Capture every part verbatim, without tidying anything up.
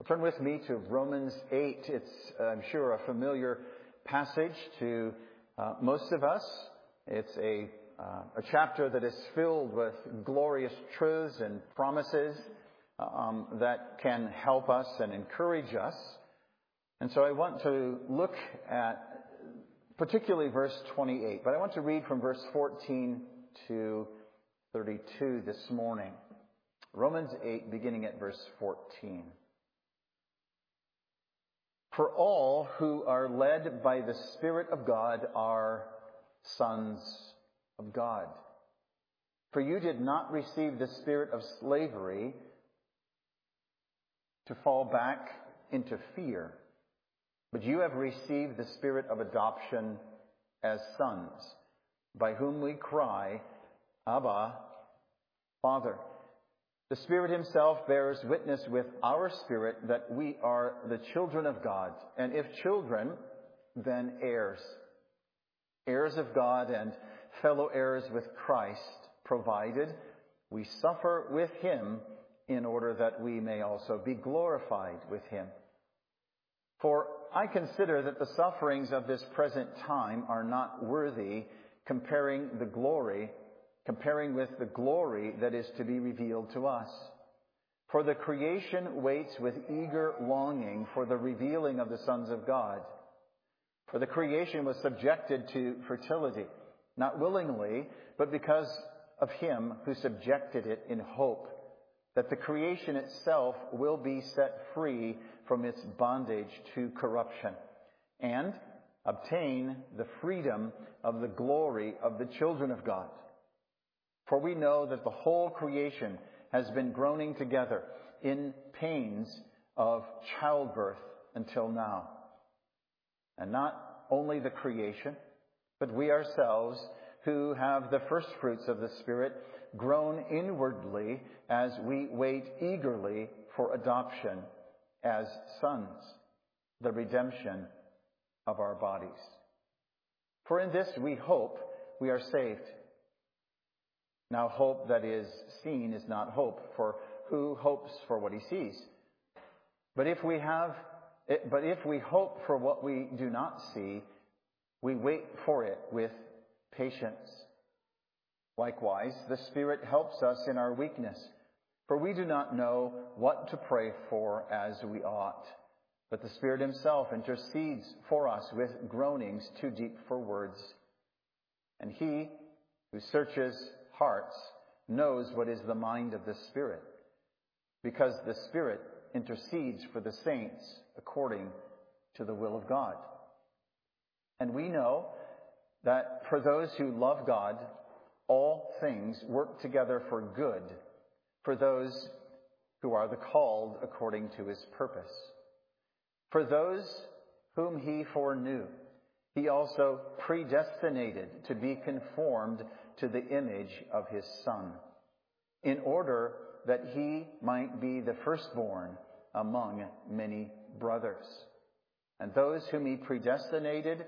Turn with me to Romans eight. It's, I'm sure, a familiar passage to uh, most of us. It's a, uh, a chapter that is filled with glorious truths and promises um, that can help us and encourage us. And so I want to look at particularly verse twenty-eight, but I want to read from verse fourteen to thirty-two this morning. Romans eight, beginning at verse fourteen. For all who are led by the Spirit of God are sons of God. For you did not receive the spirit of slavery to fall back into fear, but you have received the spirit of adoption as sons, by whom we cry, Abba, Father. The Spirit Himself bears witness with our spirit that we are the children of God, and if children, then heirs. Heirs of God and fellow heirs with Christ, provided we suffer with Him in order that we may also be glorified with Him. For I consider that the sufferings of this present time are not worthy comparing the glory comparing with the glory that is to be revealed to us. For the creation waits with eager longing for the revealing of the sons of God. For the creation was subjected to fertility, not willingly, but because of Him who subjected it in hope, that the creation itself will be set free from its bondage to corruption, and obtain the freedom of the glory of the children of God. For we know that the whole creation has been groaning together in pains of childbirth until now. And not only the creation, but we ourselves who have the first fruits of the Spirit groan inwardly as we wait eagerly for adoption as sons, the redemption of our bodies. For in this we hope we are saved. Now hope that is seen is not hope, for who hopes for what he sees? But if we have, but if we hope for what we do not see, we wait for it with patience. Likewise, the Spirit helps us in our weakness, for we do not know what to pray for as we ought. But the Spirit Himself intercedes for us with groanings too deep for words. And He who searches hearts knows what is the mind of the Spirit, because the Spirit intercedes for the saints according to the will of God. And we know that for those who love God, all things work together for good, for those who are the called according to His purpose. For those whom He foreknew, He also predestinated to be conformed to the image of His Son, in order that He might be the firstborn among many brothers. And those whom He predestinated,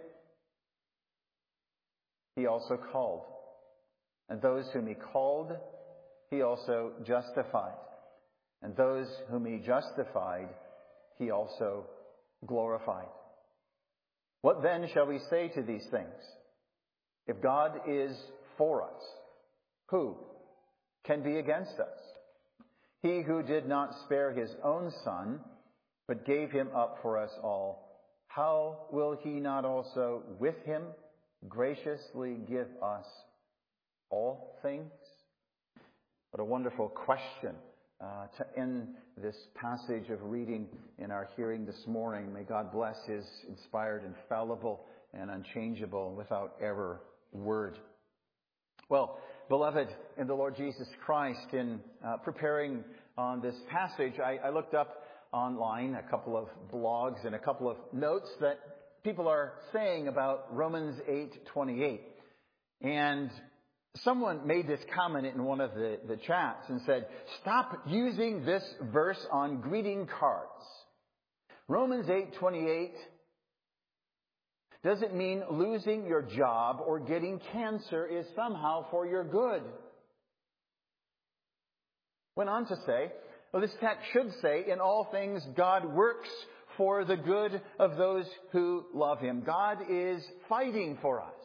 He also called. And those whom He called, He also justified. And those whom He justified, He also glorified. What then shall we say to these things? If God is for us, who can be against us? He who did not spare His own Son, but gave Him up for us all, how will He not also with Him graciously give us all things? What a wonderful question uh, to end this passage of reading in our hearing this morning. May God bless His inspired, infallible, and unchangeable, without error word. Well, beloved in the Lord Jesus Christ, in uh, preparing on this passage, I, I looked up online a couple of blogs and a couple of notes that people are saying about Romans eight twenty-eight. And someone made this comment in one of the, the chats and said, stop using this verse on greeting cards. Romans eight twenty-eight doesn't mean losing your job or getting cancer is somehow for your good. Went on to say, Well, this text should say, in all things, God works for the good of those who love Him. God is fighting for us.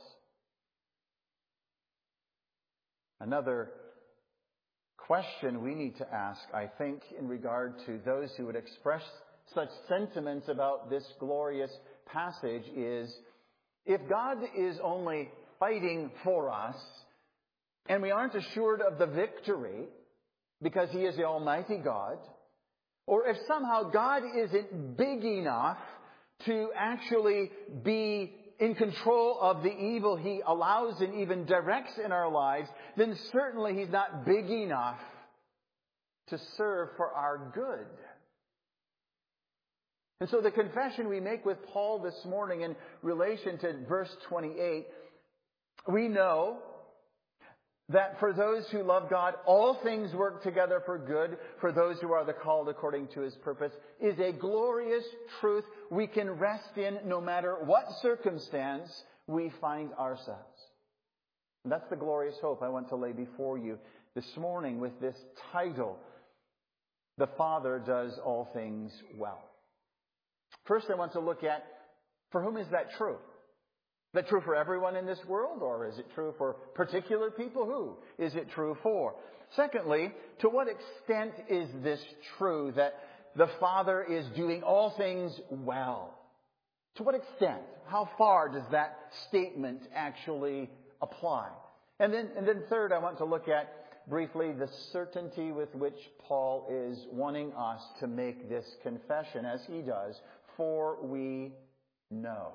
Another question we need to ask, I think, in regard to those who would express such sentiments about this glorious passage is, if God is only fighting for us, and we aren't assured of the victory because He is the Almighty God, or if somehow God isn't big enough to actually be in control of the evil He allows and even directs in our lives, then certainly He's not big enough to serve for our good. And so the confession we make with Paul this morning in relation to verse twenty-eight, we know that for those who love God, all things work together for good for those who are the called according to His purpose, is a glorious truth we can rest in no matter what circumstance we find ourselves. And that's the glorious hope I want to lay before you this morning with this title, The Father Does All Things Well. First, I want to look at, for whom is that true? Is that true for everyone in this world, or is it true for particular people? Who is it true for? Secondly, to what extent is this true, that the Father is doing all things well? To what extent? How far does that statement actually apply? And then, and then third, I want to look at briefly the certainty with which Paul is wanting us to make this confession, as he does, for we know.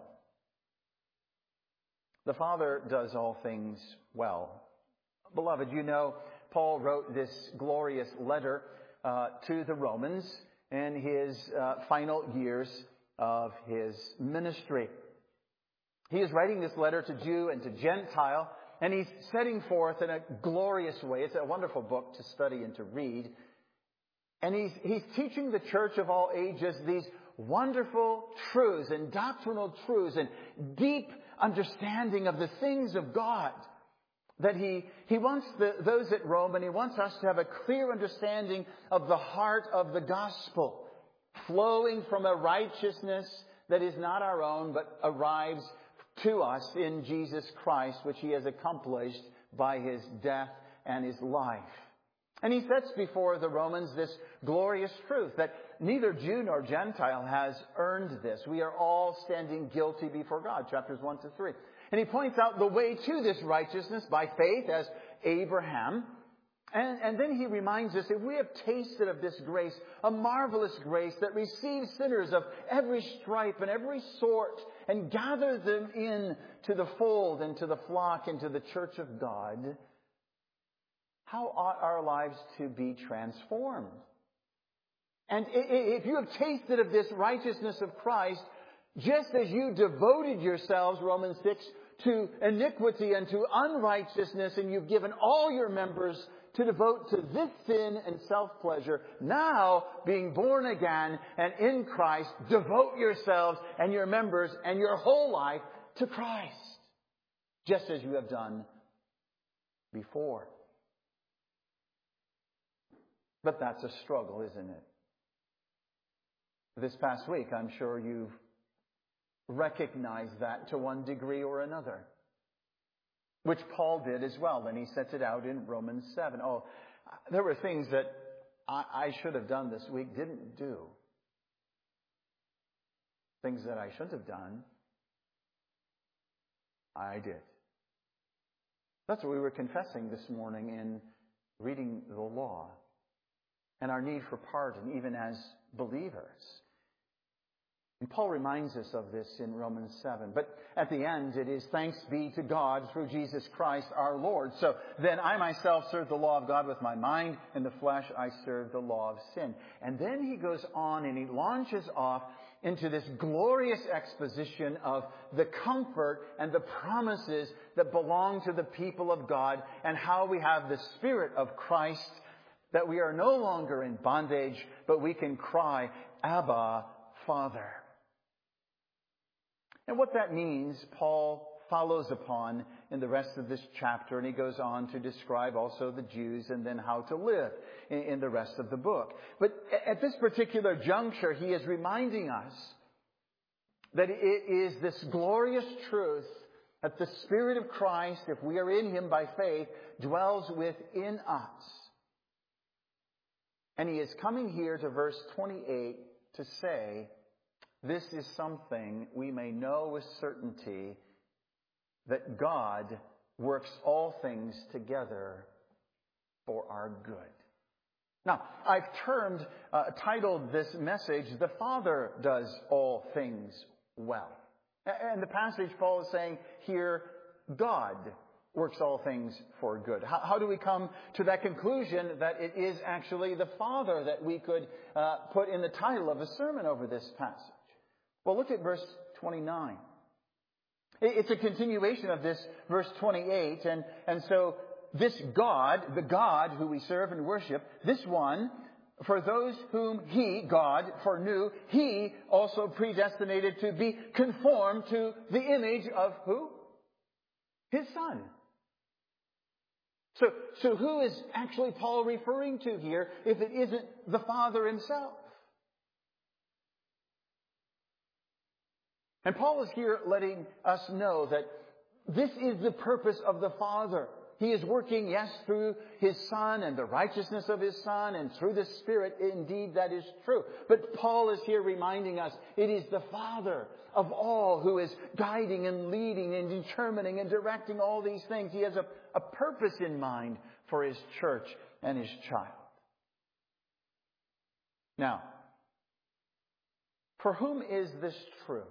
The Father does all things well. Beloved, you know, Paul wrote this glorious letter uh, to the Romans in his uh, final years of his ministry. He is writing this letter to Jew and to Gentile, and he's setting forth in a glorious way. It's a wonderful book to study and to read. And he's, he's teaching the church of all ages these wonderful truths and doctrinal truths and deep understanding of the things of God. That he, he wants the, those at Rome, and he wants us to have a clear understanding of the heart of the gospel, flowing from a righteousness that is not our own, but arrives to us in Jesus Christ, which He has accomplished by His death and His life. And he sets before the Romans this glorious truth that neither Jew nor Gentile has earned this. We are all standing guilty before God, chapters one to three. And he points out the way to this righteousness by faith as Abraham. And, and then he reminds us, if we have tasted of this grace, a marvelous grace that receives sinners of every stripe and every sort and gathers them in to the fold and to the flock and to the church of God, how ought our lives to be transformed? And if you have tasted of this righteousness of Christ, just as you devoted yourselves, Romans six, to iniquity and to unrighteousness, and you've given all your members to devote to this sin and self-pleasure, now, being born again and in Christ, devote yourselves and your members and your whole life to Christ, just as you have done before. But that's a struggle, isn't it? This past week, I'm sure you've recognized that to one degree or another, which Paul did as well. And he sets it out in Romans seven. Oh, there were things that I, I should have done this week, didn't do. Things that I should have done, I did. That's what we were confessing this morning in reading the law. And our need for pardon, even as believers. And Paul reminds us of this in Romans seven. But at the end, it is thanks be to God through Jesus Christ our Lord. So then I myself serve the law of God with my mind. In the flesh, I serve the law of sin. And then he goes on and he launches off into this glorious exposition of the comfort and the promises that belong to the people of God, and how we have the Spirit of Christ, that we are no longer in bondage, but we can cry, Abba, Father. And what that means, Paul follows upon in the rest of this chapter, and he goes on to describe also the Jews and then how to live in, in the rest of the book. But at this particular juncture, he is reminding us that it is this glorious truth that the Spirit of Christ, if we are in Him by faith, dwells within us. And he is coming here to verse twenty-eight to say, this is something we may know with certainty, that God works all things together for our good. Now, I've termed, uh, titled this message, The Father Does All Things Well. And the passage Paul is saying here, God works all things for good. How, how do we come to that conclusion that it is actually the Father that we could uh, put in the title of a sermon over this passage? Well, look at verse twenty-nine. It's a continuation of this verse twenty-eight. And, and so this God, the God who we serve and worship, this one, for those whom He, God, foreknew, He also predestinated to be conformed to the image of who? His Son. So, so who is actually Paul referring to here if it isn't the Father Himself? And Paul is here letting us know that this is the purpose of the Father. He is working, yes, through His Son and the righteousness of His Son and through the Spirit. Indeed, that is true. But Paul is here reminding us it is the Father of all who is guiding and leading and determining and directing all these things. He has a, a purpose in mind for His church and His child. Now, for whom is this true?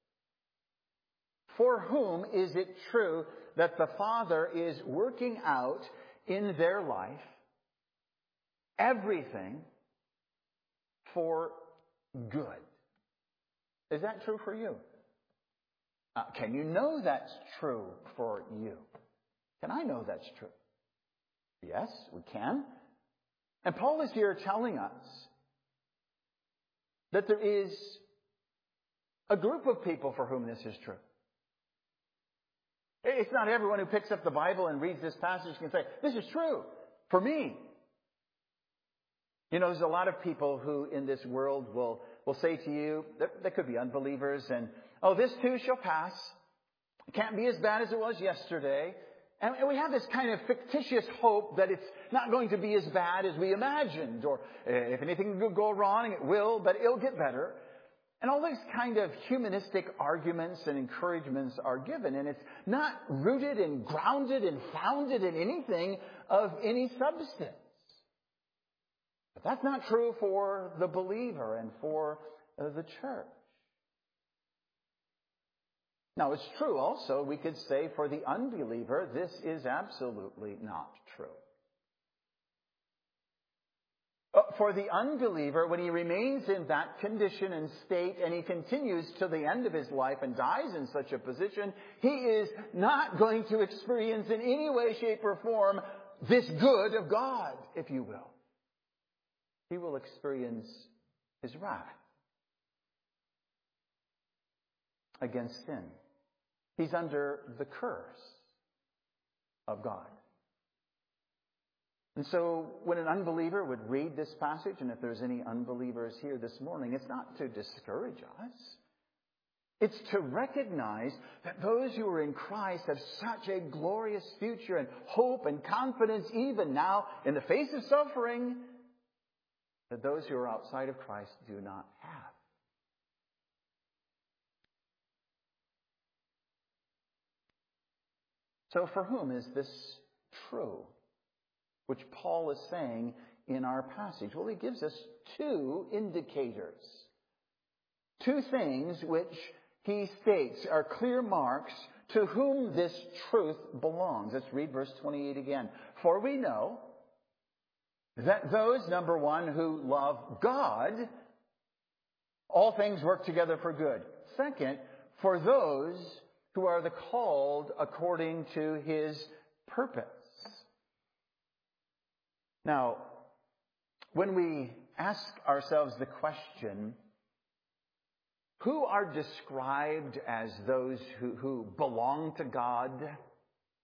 For whom is it true that the Father is working out in their life everything for good? Is that true for you? Uh, can you know that's true for you? Can I know that's true? Yes, we can. And Paul is here telling us that there is a group of people for whom this is true. It's not everyone who picks up the Bible and reads this passage can say, this is true for me. You know, there's a lot of people who in this world will, will say to you, there, there could be unbelievers, and, oh, this too shall pass. It can't be as bad as it was yesterday. And we have this kind of fictitious hope that it's not going to be as bad as we imagined, or if anything could go wrong, it will, but it'll get better. And all these kind of humanistic arguments and encouragements are given, and it's not rooted and grounded and founded in anything of any substance. But that's not true for the believer and for uh, the church. Now, it's true also, we could say, for the unbeliever, this is absolutely not true. For the unbeliever, when he remains in that condition and state and he continues to the end of his life and dies in such a position, he is not going to experience in any way, shape, or form this good of God, if you will. He will experience His wrath against sin. He's under the curse of God. And so when an unbeliever would read this passage, and if there's any unbelievers here this morning, it's not to discourage us. It's to recognize that those who are in Christ have such a glorious future and hope and confidence even now in the face of suffering that those who are outside of Christ do not have. So for whom is this true? Which Paul is saying in our passage. Well, he gives us two indicators. Two things which he states are clear marks to whom this truth belongs. Let's read verse twenty-eight again. For we know that those, number one, who love God, all things work together for good. Second, for those who are the called according to His purpose. Now, when we ask ourselves the question, who are described as those who, who belong to God?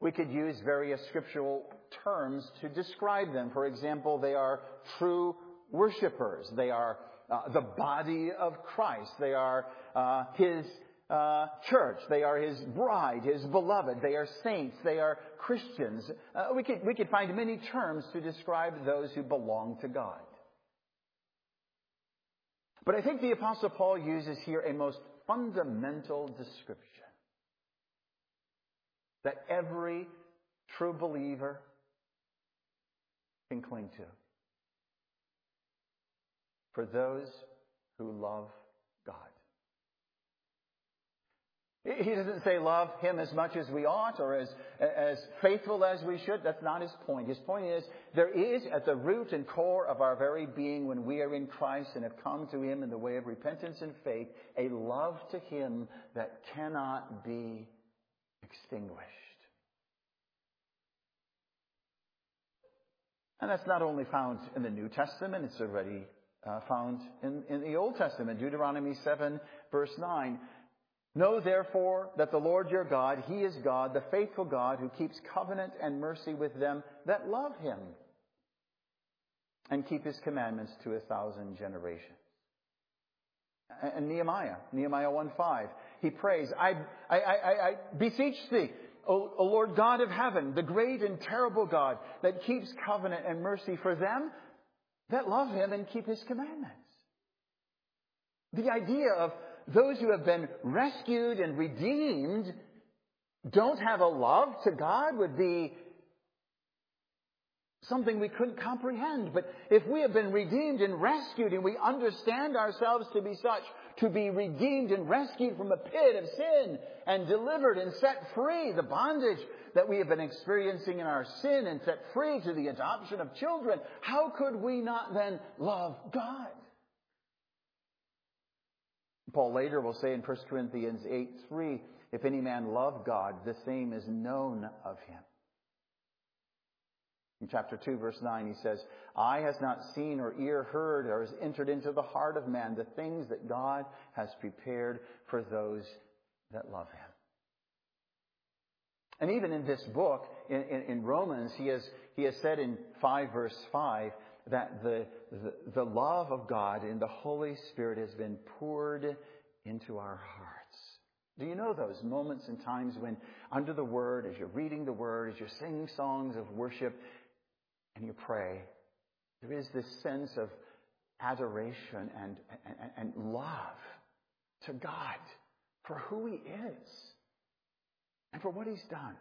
We could use various scriptural terms to describe them. For example, they are true worshipers. They are uh, the body of Christ. They are uh, His uh, church. They are His bride, His beloved. They are saints. They are Christians. Uh, we could we could find many terms to describe those who belong to God. But I think the Apostle Paul uses here a most fundamental description that every true believer can cling to. For those who love God. He doesn't say love Him as much as we ought or as, as faithful as we should. That's not his point. His point is there is at the root and core of our very being when we are in Christ and have come to Him in the way of repentance and faith, a love to Him that cannot be extinguished. And that's not only found in the New Testament, it's already uh, found in, in the Old Testament. Deuteronomy seven, verse nine. Know therefore that the Lord your God, He is God, the faithful God, who keeps covenant and mercy with them that love Him and keep His commandments to a thousand generations. And Nehemiah, Nehemiah one five, he prays, I, I, I, I beseech thee, O, o Lord God of heaven, the great and terrible God that keeps covenant and mercy for them that love Him and keep His commandments. The idea of those who have been rescued and redeemed don't have a love to God would be something we couldn't comprehend. But if we have been redeemed and rescued and we understand ourselves to be such, to be redeemed and rescued from a pit of sin and delivered and set free, the bondage that we have been experiencing in our sin and set free to the adoption of children, how could we not then love God? Paul later will say in First Corinthians eight three, if any man love God, the same is known of Him. In chapter two, verse nine, he says, eye has not seen or ear heard or has entered into the heart of man the things that God has prepared for those that love Him. And even in this book, in, in, in Romans, he has, he has said in five verse five, that the, the, the love of God in the Holy Spirit has been poured into our hearts. Do you know those moments and times when under the Word, as you're reading the Word, as you're singing songs of worship, and you pray, there is this sense of adoration and, and, and love to God for who He is and for what He's done.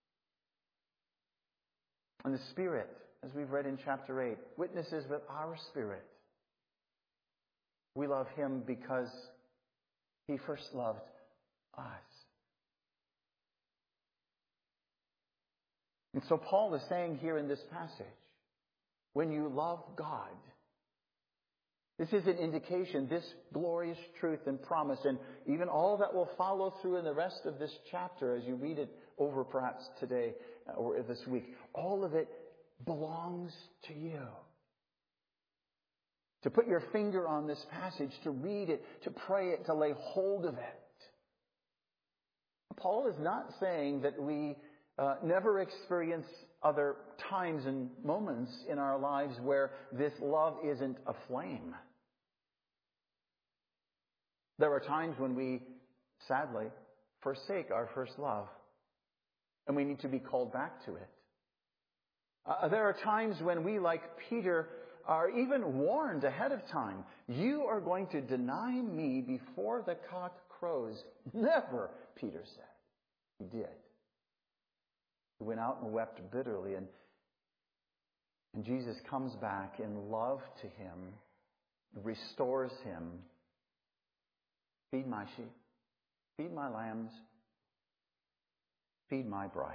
And the Spirit, as we've read in chapter eight, witnesses with our spirit. We love Him because He first loved us. And so Paul is saying here in this passage, when you love God, this is an indication, this glorious truth and promise, and even all that will follow through in the rest of this chapter as you read it over perhaps today or this week, all of it belongs to you. To put your finger on this passage, to read it, to pray it, to lay hold of it. Paul is not saying that we uh, never experience other times and moments in our lives where this love isn't aflame. There are times when we, sadly, forsake our first love, and we need to be called back to it. Uh, there are times when we, like Peter, are even warned ahead of time. You are going to deny me before the cock crows. Never, Peter said. He did. He went out and wept bitterly, and, and Jesus comes back in love to him, restores him. Feed my sheep. Feed my lambs. Feed my bride.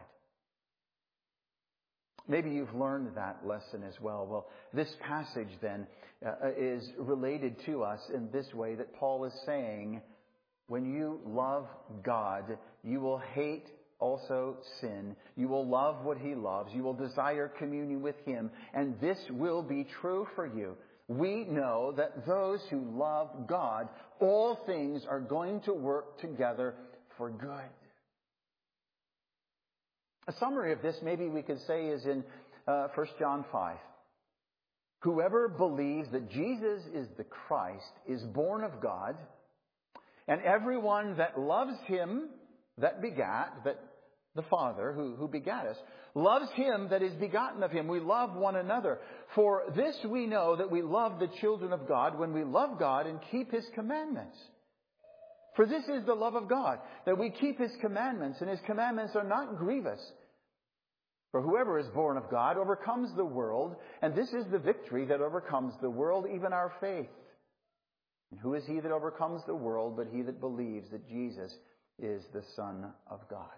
Maybe you've learned that lesson as well. Well, this passage then uh, is related to us in this way, that Paul is saying, when you love God, you will hate also sin. You will love what He loves. You will desire communion with Him. And this will be true for you. We know that those who love God, all things are going to work together for good. A summary of this, maybe we could say, is in uh, First John five. Whoever believes that Jesus is the Christ is born of God, and everyone that loves him that begat, that the Father who, who begat us, loves him that is begotten of him. We love one another. For this we know that we love the children of God when we love God and keep his commandments. For this is the love of God, that we keep his commandments, and his commandments are not grievous. For whoever is born of God overcomes the world, and this is the victory that overcomes the world, even our faith. And who is he that overcomes the world but he that believes that Jesus is the Son of God?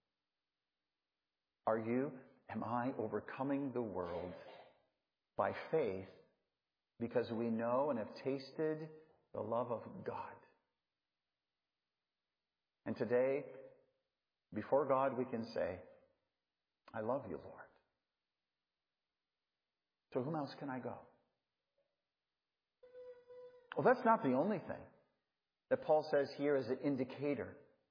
Are you, am I overcoming the world by faith because we know and have tasted the love of God? And today, before God, we can say, I love you, Lord. To whom else can I go? Well, that's not the only thing that Paul says here as an indicator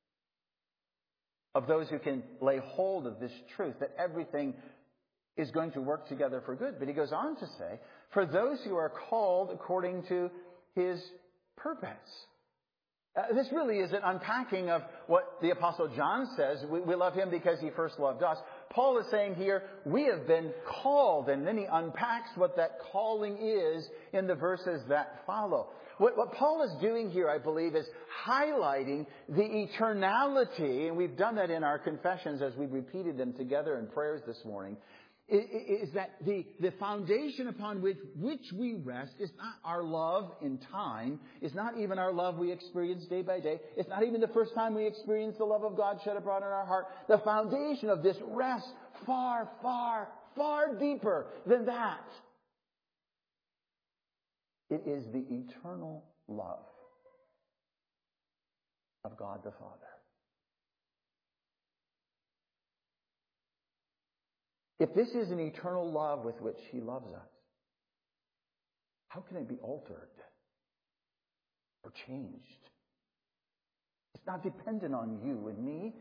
of those who can lay hold of this truth, that everything is going to work together for good. But he goes on to say, for those who are called according to his purpose. Uh, this really is an unpacking of what the Apostle John says. We, we love him because he first loved us. Paul is saying here, we have been called, and then he unpacks what that calling is in the verses that follow. What, what Paul is doing here, I believe, is highlighting the eternality, and we've done that in our confessions as we've repeated them together in prayers this morning, is that the, the foundation upon which, which we rest is not our love in time. It's not even our love we experience day by day. It's not even the first time we experience the love of God shed abroad in our heart. The foundation of this rests far, far, far deeper than that. It is the eternal love of God the Father. If this is an eternal love with which he loves us, how can it be altered or changed? It's not dependent on you and me.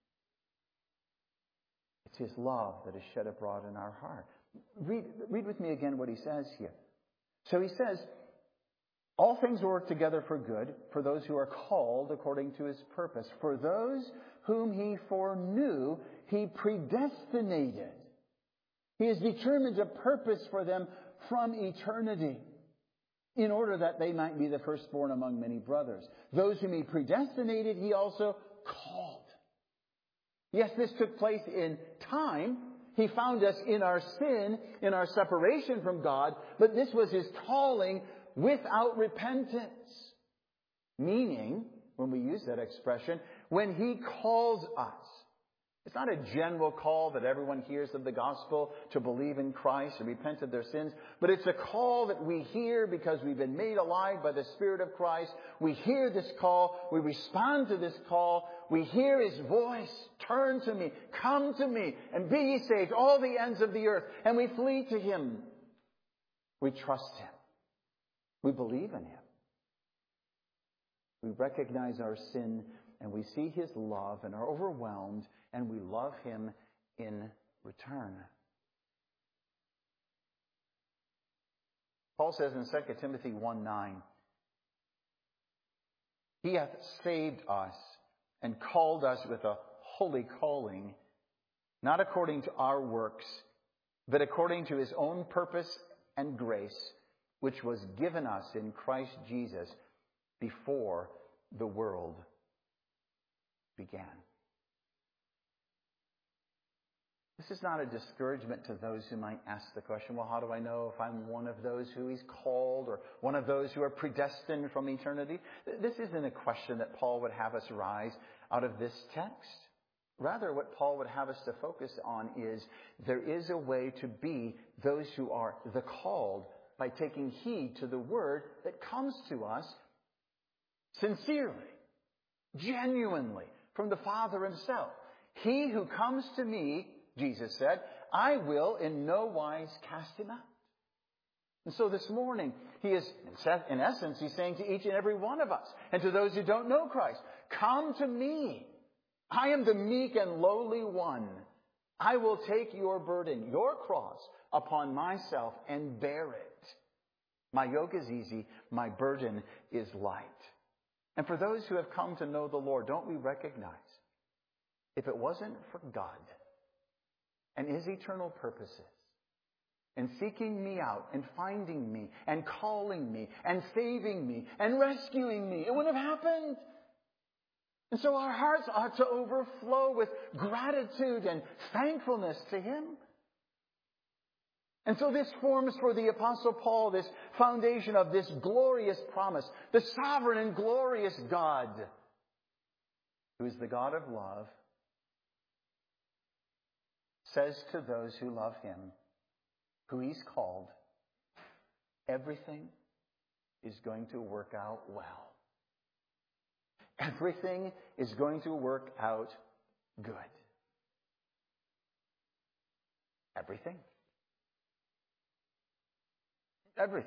It's his love that is shed abroad in our heart. Read, read with me again what he says here. So he says, all things work together for good for those who are called according to his purpose. For those whom he foreknew, he predestinated. He has determined a purpose for them from eternity in order that they might be the firstborn among many brothers. Those whom he predestinated, he also called. Yes, this took place in time. He found us in our sin, in our separation from God, but this was his calling without repentance. Meaning, when we use that expression, when he calls us, it's not a general call that everyone hears of the gospel to believe in Christ and repent of their sins, but it's a call that we hear because we've been made alive by the Spirit of Christ. We hear this call. We respond to this call. We hear his voice. Turn to me. Come to me and be ye saved, all the ends of the earth. And we flee to him. We trust him. We believe in him. We recognize our sin and we see his love and are overwhelmed, and we love him in return. Paul says in Second Timothy one nine, he hath saved us and called us with a holy calling, not according to our works, but according to his own purpose and grace, which was given us in Christ Jesus before the world began. This is not a discouragement to those who might ask the question, well, how do I know if I'm one of those who he's called or one of those who are predestined from eternity? This isn't a question that Paul would have us rise out of this text. Rather, what Paul would have us to focus on is there is a way to be those who are the called by taking heed to the word that comes to us sincerely, genuinely, from the Father himself. He who comes to me, Jesus said, I will in no wise cast him out. And so this morning, he is, in essence, he's saying to each and every one of us, and to those who don't know Christ, come to me. I am the meek and lowly one. I will take your burden, your cross, upon myself and bear it. My yoke is easy, my burden is light. And for those who have come to know the Lord, don't we recognize, if it wasn't for God and His eternal purposes, and seeking me out, and finding me, and calling me, and saving me, and rescuing me, it wouldn't have happened. And so our hearts ought to overflow with gratitude and thankfulness to Him. And so this forms for the Apostle Paul this foundation of this glorious promise. The sovereign and glorious God, who is the God of love, says to those who love Him, who He's called, everything is going to work out well. Everything is going to work out good. Everything. Everything.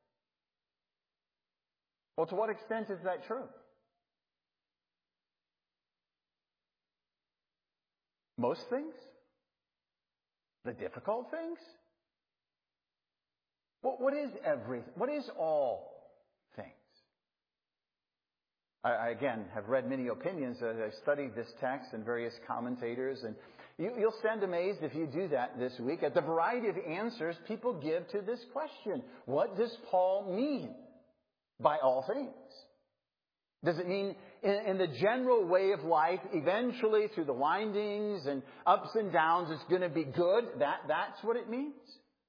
Well, to what extent is that true? Most things? The difficult things? What, what is everything? What is all things? I, I, again, have read many opinions as I've studied this text and various commentators, and you, you'll stand amazed if you do that this week at the variety of answers people give to this question. What does Paul mean by all things? Does it mean in, in the general way of life, eventually through the windings and ups and downs, it's going to be good? That, that's what it means?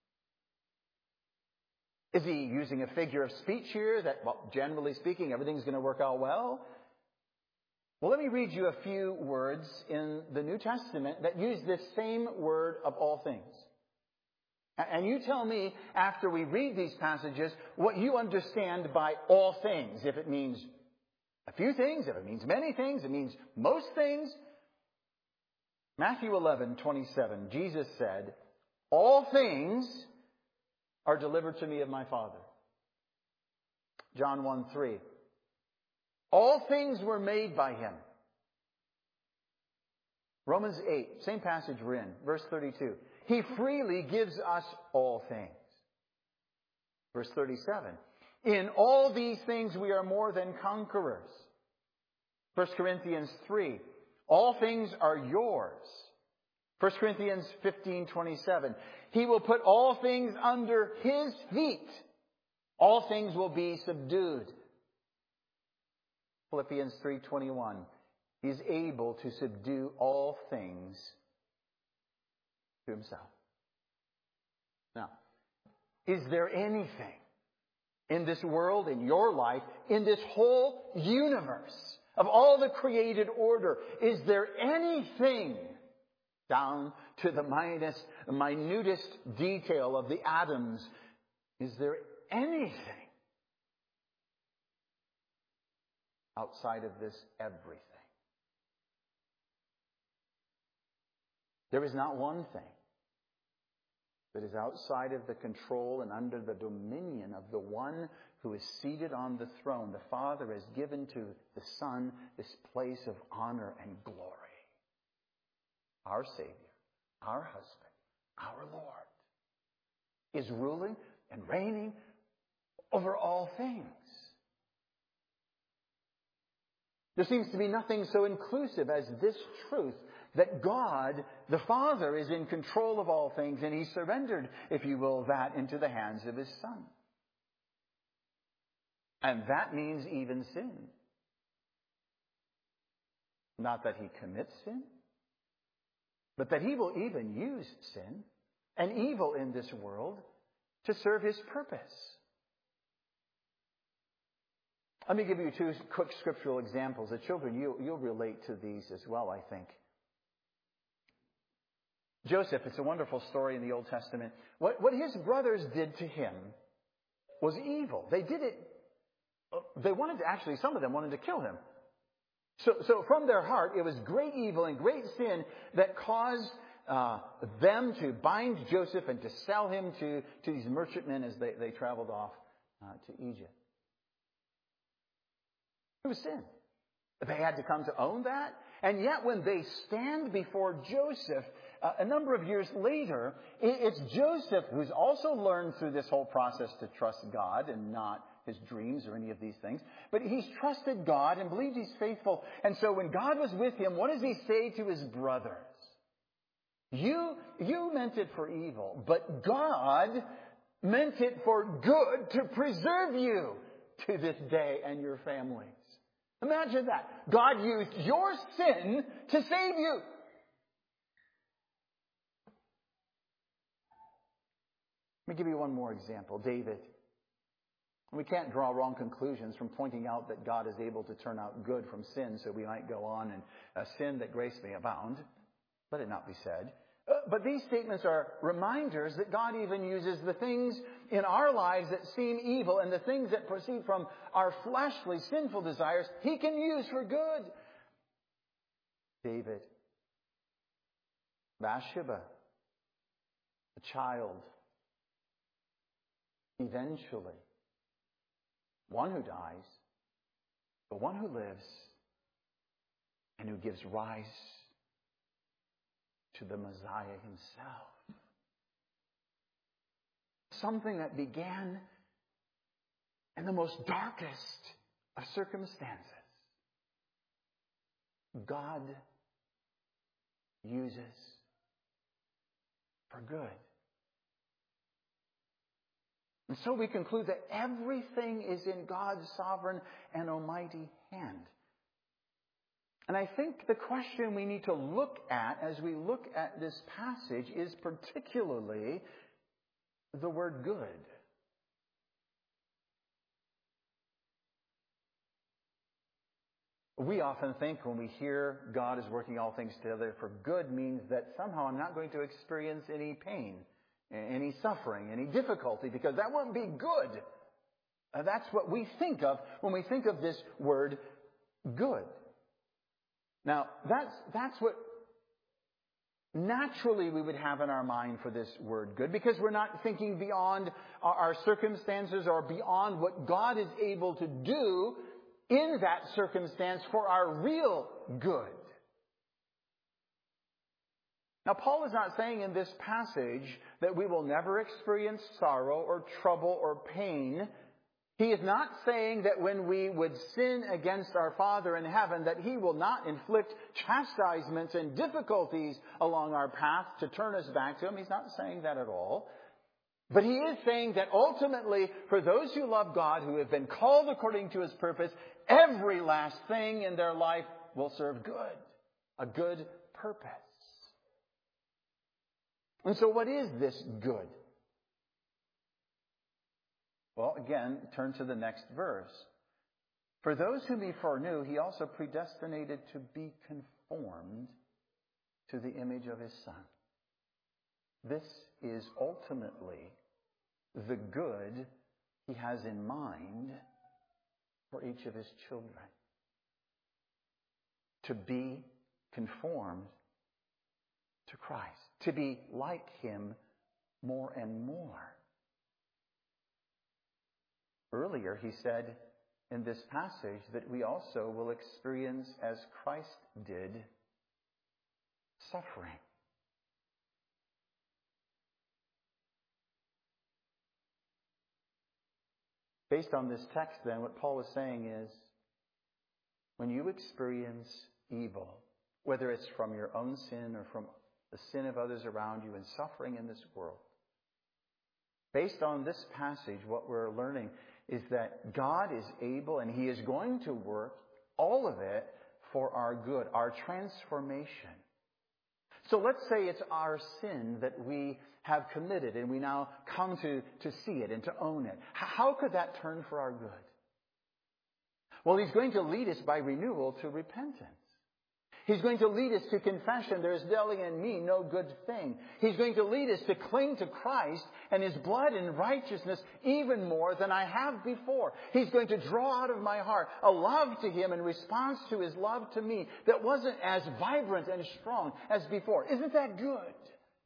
Is he using a figure of speech here that, well, generally speaking, everything's going to work out well? Well, let me read you a few words in the New Testament that use this same word of all things. And you tell me, after we read these passages, what you understand by all things. If it means a few things, if it means many things, it means most things. Matthew eleven twenty-seven, Jesus said, all things are delivered to me of my Father. John one three, all things were made by Him. Romans eight, same passage we're in, verse thirty-two. He freely gives us all things. Verse thirty-seven. In all these things we are more than conquerors. First Corinthians three. All things are yours. First Corinthians fifteen twenty-seven. He will put all things under His feet. All things will be subdued. Philippians three twenty-one. He's able to subdue all things to Himself. Now, is there anything in this world, in your life, in this whole universe, of all the created order, is there anything down to the minus, minutest detail of the atoms, is there anything outside of this everything? There is not one thing that is outside of the control and under the dominion of the one who is seated on the throne. The Father has given to the Son this place of honor and glory. Our Savior, our husband, our Lord, is ruling and reigning over all things. There seems to be nothing so inclusive as this truth that God, the Father, is in control of all things, and He surrendered, if you will, that into the hands of His Son. And that means even sin. Not that He commits sin, but that He will even use sin and evil in this world to serve His purpose. Let me give you two quick scriptural examples. The children, you, you'll relate to these as well, I think. Joseph, it's a wonderful story in the Old Testament. What, what his brothers did to him was evil. They did it, they wanted to, actually, some of them wanted to kill him. So, so from their heart, it was great evil and great sin that caused uh, them to bind Joseph and to sell him to, to these merchantmen as they, they traveled off uh, to Egypt. It was sin. They had to come to own that. And yet when they stand before Joseph uh, a number of years later, it's Joseph who's also learned through this whole process to trust God and not his dreams or any of these things. But he's trusted God and believed he's faithful. And so when God was with him, what does he say to his brothers? You, you meant it for evil, but God meant it for good to preserve you to this day and your families. Imagine that. God used your sin to save you. Let me give you one more example. David. We can't draw wrong conclusions from pointing out that God is able to turn out good from sin, so we might go on and uh, sin that grace may abound. Let it not be said. Uh, but these statements are reminders that God even uses the things in our lives that seem evil and the things that proceed from our fleshly, sinful desires, He can use for good. David, Bathsheba, a child, eventually, one who dies, but one who lives and who gives rise to the Messiah himself. Something that began in the most darkest of circumstances. God uses for good. And so we conclude that everything is in God's sovereign and almighty hand. And I think the question we need to look at as we look at this passage is particularly the word good. We often think when we hear God is working all things together for good means that somehow I'm not going to experience any pain, any suffering, any difficulty, because that wouldn't be good. Uh, that's what we think of when we think of this word good. Now, that's, that's what naturally we would have in our mind for this word good, because we're not thinking beyond our, our circumstances or beyond what God is able to do in that circumstance for our real good. Now, Paul is not saying in this passage that we will never experience sorrow or trouble or pain. He is not saying that when we would sin against our Father in heaven, that He will not inflict chastisements and difficulties along our path to turn us back to Him. He's not saying that at all. But he is saying that ultimately, for those who love God, who have been called according to His purpose, every last thing in their life will serve good, a good purpose. And so what is this good? Well, again, turn to the next verse. For those whom He foreknew, He also predestinated to be conformed to the image of His Son. This is ultimately the good He has in mind for each of His children. To be conformed to Christ. To be like Him more and more. Earlier, he said in this passage that we also will experience, as Christ did, suffering. Based on this text, then, what Paul is saying is, when you experience evil, whether it's from your own sin or from the sin of others around you and suffering in this world, based on this passage, what we're learning is that God is able and He is going to work all of it for our good, our transformation. So let's say it's our sin that we have committed and we now come to, to see it and to own it. How could that turn for our good? Well, He's going to lead us by renewal to repentance. He's going to lead us to confession. There is dwelling in me no good thing. He's going to lead us to cling to Christ and His blood and righteousness even more than I have before. He's going to draw out of my heart a love to Him in response to His love to me that wasn't as vibrant and strong as before. Isn't that good?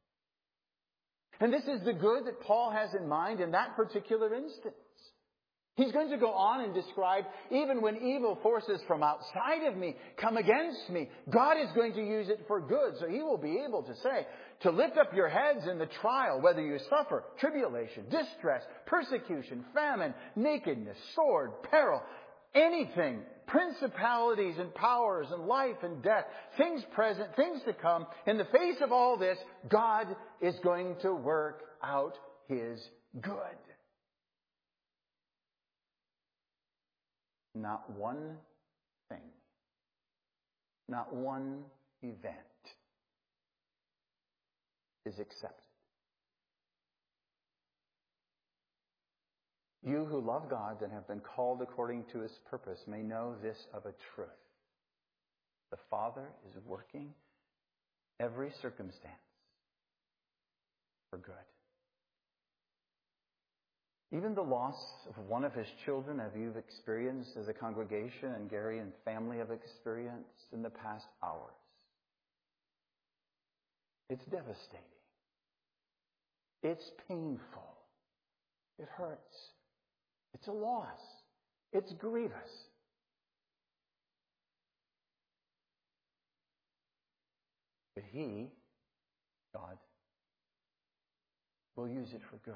And this is the good that Paul has in mind in that particular instance. He's going to go on and describe, even when evil forces from outside of me come against me, God is going to use it for good. So He will be able to say, to lift up your heads in the trial, whether you suffer tribulation, distress, persecution, famine, nakedness, sword, peril, anything, principalities and powers and life and death, things present, things to come. In the face of all this, God is going to work out His good. Not one thing, not one event is accepted. You who love God and have been called according to His purpose may know this of a truth. The Father is working every circumstance for good. Even the loss of one of His children, as you've experienced as a congregation, and Gary and family have experienced in the past hours. It's devastating. It's painful. It hurts. It's a loss. It's grievous. But He, God, will use it for good.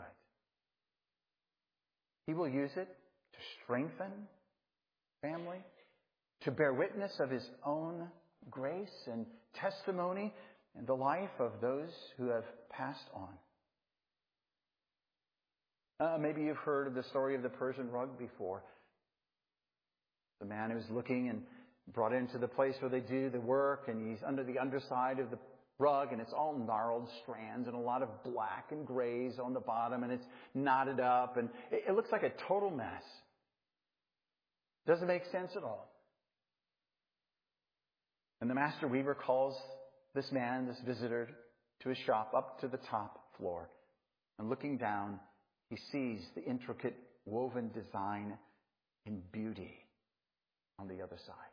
He will use it to strengthen family, to bear witness of His own grace and testimony in the life of those who have passed on. Uh, maybe you've heard of the story of the Persian rug before. The man who's looking and brought into the place where they do the work, and he's under the underside of the rug, and it's all gnarled strands and a lot of black and grays on the bottom, and it's knotted up, and it, it looks like a total mess. Doesn't make sense at all. And the master weaver calls this man, this visitor, to his shop up to the top floor. And looking down, he sees the intricate woven design and beauty on the other side.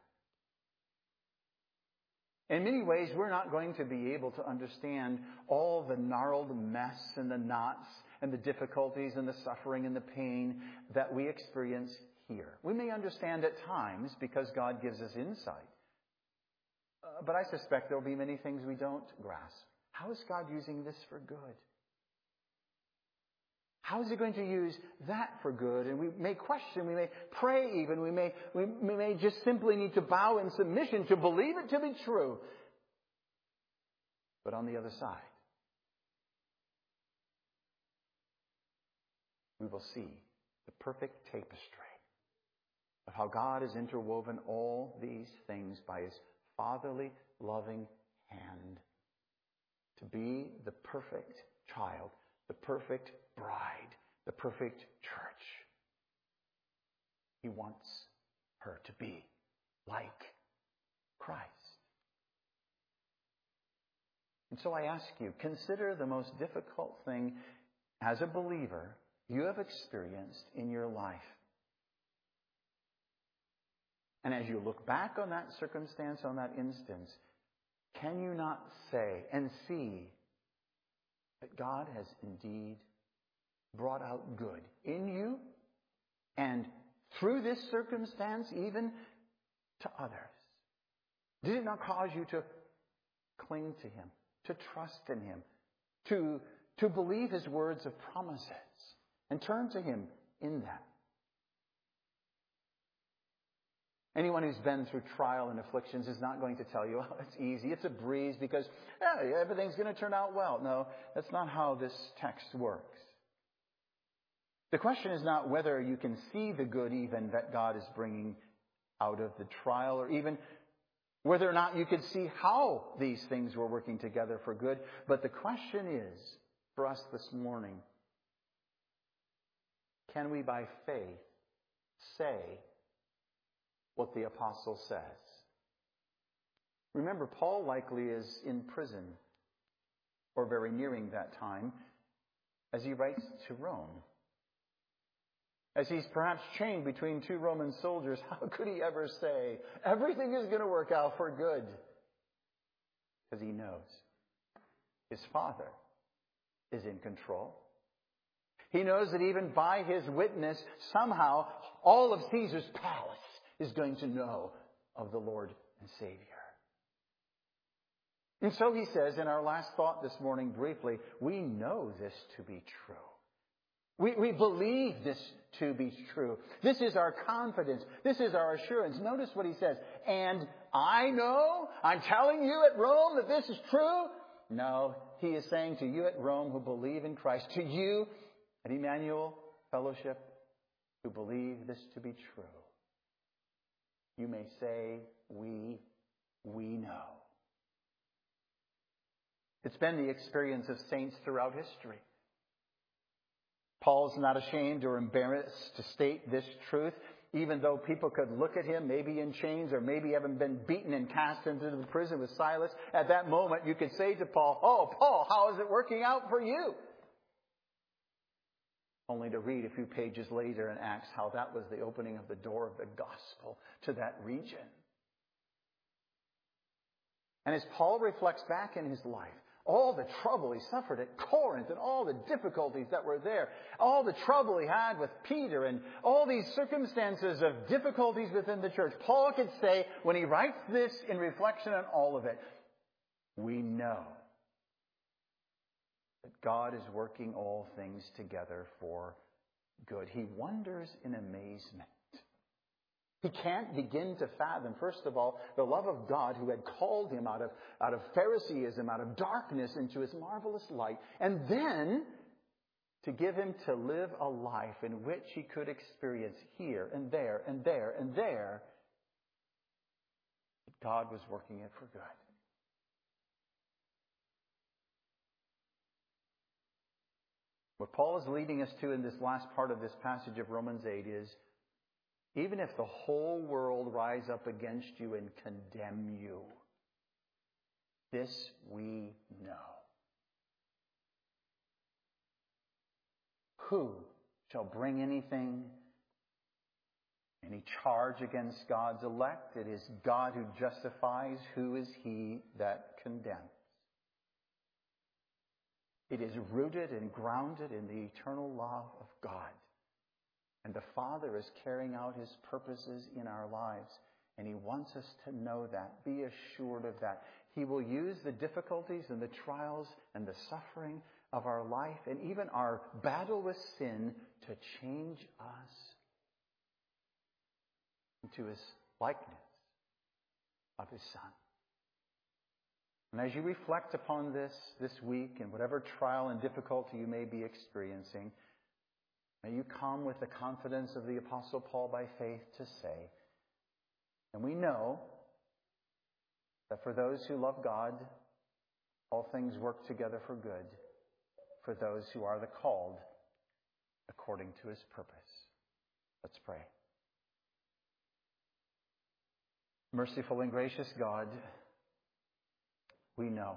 In many ways, we're not going to be able to understand all the gnarled mess and the knots and the difficulties and the suffering and the pain that we experience here. We may understand at times because God gives us insight. Uh, but I suspect there will be many things we don't grasp. How is God using this for good? How is He going to use that for good? And we may question, we may pray even, we may, we, we may just simply need to bow in submission to believe it to be true. But on the other side, we will see the perfect tapestry of how God has interwoven all these things by His fatherly, loving hand to be the perfect child, the perfect bride, the perfect church. He wants her to be like Christ. And so I ask you, consider the most difficult thing as a believer you have experienced in your life. And as you look back on that circumstance, on that instance, can you not say and see that God has indeed brought out good in you and through this circumstance even to others? Did it not cause you to cling to Him, to trust in Him, to, to believe His words of promises and turn to Him in that? Anyone who's been through trial and afflictions is not going to tell you, oh, it's easy, it's a breeze, because yeah, everything's going to turn out well. No, that's not how this text works. The question is not whether you can see the good even that God is bringing out of the trial, or even whether or not you could see how these things were working together for good. But the question is, for us this morning, can we by faith say what the apostle says? Remember, Paul likely is in prison, or very nearing that time, as he writes to Rome. As he's perhaps chained between two Roman soldiers, how could he ever say, everything is going to work out for good? Because he knows his Father is in control. He knows that even by his witness, somehow all of Caesar's palace is going to know of the Lord and Savior. And so he says in our last thought this morning briefly, we know this to be true. We, we believe this to be true. This is our confidence. This is our assurance. Notice what he says. And I know, I'm telling you at Rome that this is true. No, he is saying to you at Rome who believe in Christ, to you at Emmanuel Fellowship who believe this to be true, you may say, we, we know. It's been the experience of saints throughout history. Paul's not ashamed or embarrassed to state this truth, even though people could look at him, maybe in chains or maybe having been beaten and cast into the prison with Silas. At that moment, you could say to Paul, oh, Paul, how is it working out for you? Only to read a few pages later in Acts how that was the opening of the door of the gospel to that region. And as Paul reflects back in his life, all the trouble he suffered at Corinth and all the difficulties that were there, all the trouble he had with Peter and all these circumstances of difficulties within the church, Paul could say, when he writes this in reflection on all of it, we know that God is working all things together for good. He wonders in amazement. He can't begin to fathom, first of all, the love of God who had called him out of, out of Phariseeism, out of darkness into his marvelous light. And then to give him to live a life in which he could experience here and there and there and there that God was working it for good. What Paul is leading us to in this last part of this passage of Romans eight is, even if the whole world rise up against you and condemn you, this we know. Who shall bring anything, any charge against God's elect? It is God who justifies. Who is he that condemns? It is rooted and grounded in the eternal love of God. And the Father is carrying out his purposes in our lives. And he wants us to know that. Be assured of that. He will use the difficulties and the trials and the suffering of our life and even our battle with sin to change us into his likeness of his Son. And as you reflect upon this this week and whatever trial and difficulty you may be experiencing, may you come with the confidence of the Apostle Paul by faith to say, and we know that for those who love God, all things work together for good, for those who are the called according to his purpose. Let's pray. Merciful and gracious God, we know.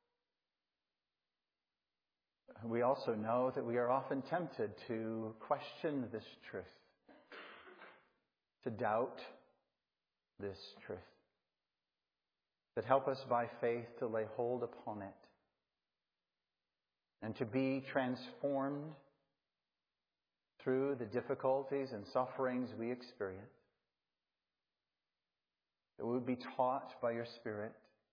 We also know that we are often tempted to question this truth, to doubt this truth. But help us by faith to lay hold upon it and to be transformed through the difficulties and sufferings we experience. That we would be taught by your Spirit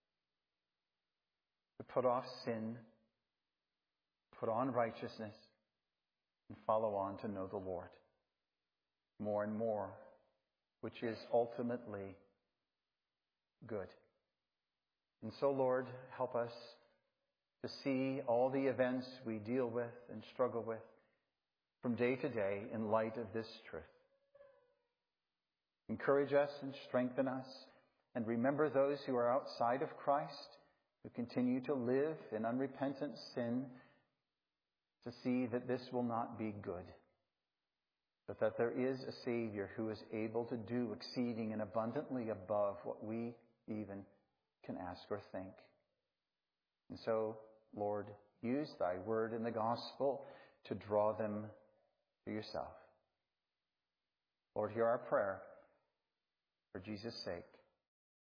to put off sin, put on righteousness, and follow on to know the Lord more and more, which is ultimately good. And so, Lord, help us to see all the events we deal with and struggle with from day to day in light of this truth. Encourage us and strengthen us, and remember those who are outside of Christ, who continue to live in unrepentant sin, to see that this will not be good, but that there is a Savior who is able to do exceeding and abundantly above what we even can ask or think. And so, Lord, use thy word in the gospel to draw them to yourself. Lord, hear our prayer for Jesus' sake.